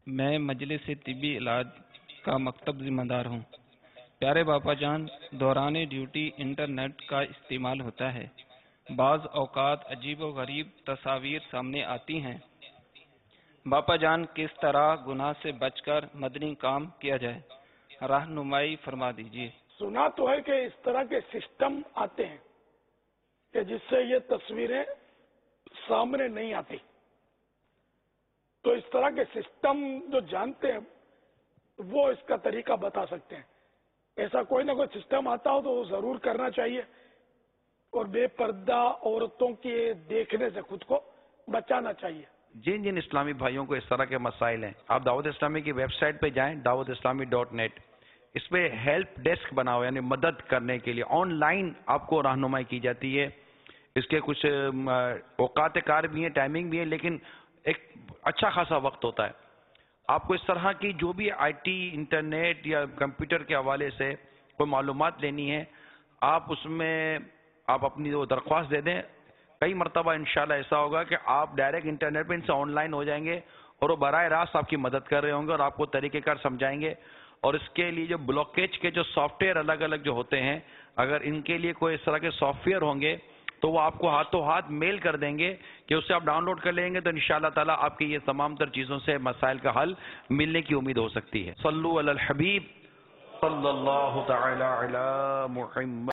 میں مجلس طبی علاج کا مکتب ذمہ دار ہوں۔ پیارے باپا جان، دوران ڈیوٹی انٹرنیٹ کا استعمال ہوتا ہے۔ بعض اوقات عجیب و غریب تصاویر سامنے آتی ہیں۔ باپا جان، کس طرح گناہ سے بچ کر مدنی کام کیا جائے؟ رہنمائی فرما دیجیے۔ سنا تو ہے کہ اس طرح کے سسٹم آتے ہیں کہ جس سے یہ تصویریں سامنے نہیں آتی، تو اس طرح کے سسٹم جو جانتے ہیں وہ اس کا طریقہ بتا سکتے ہیں۔ ایسا کوئی نہ کوئی سسٹم آتا ہو تو وہ ضرور کرنا چاہیے، اور بے پردہ عورتوں کے دیکھنے سے خود کو بچانا چاہیے۔ جن اسلامی بھائیوں کو اس طرح کے مسائل ہیں، آپ دعوت اسلامی کی ویب سائٹ پہ جائیں، dawatIslami.net۔ اس پہ ہیلپ ڈیسک بنا ہوا، یعنی مدد کرنے کے لیے آن لائن آپ کو رہنمائی کی جاتی ہے۔ اس کے کچھ اوقات کار بھی ہیں، ٹائمنگ بھی ہے، لیکن ایک اچھا خاصا وقت ہوتا ہے۔ آپ کو اس طرح کی جو بھی آئی ٹی، انٹرنیٹ یا کمپیوٹر کے حوالے سے کوئی معلومات لینی ہے، آپ اس میں آپ اپنی وہ درخواست دے دیں۔ کئی مرتبہ انشاءاللہ ایسا ہوگا کہ آپ ڈائریکٹ انٹرنیٹ پہ ان سے آن لائن ہو جائیں گے، اور وہ براہ راست آپ کی مدد کر رہے ہوں گے اور آپ کو طریقہ کار سمجھائیں گے۔ اور اس کے لیے جو بلاکیج کے جو سافٹ ویئر الگ الگ جو ہوتے ہیں، اگر ان کے لیے کوئی اس طرح کے سافٹ ویئر ہوں گے تو وہ آپ کو ہاتھوں ہاتھ میل کر دیں گے کہ اسے آپ ڈاؤن لوڈ کر لیں گے، تو انشاءاللہ تعالیٰ آپ کی یہ تمام تر چیزوں سے مسائل کا حل ملنے کی امید ہو سکتی ہے۔ صلو علی الحبیب صلی اللہ تعالی علی محمد۔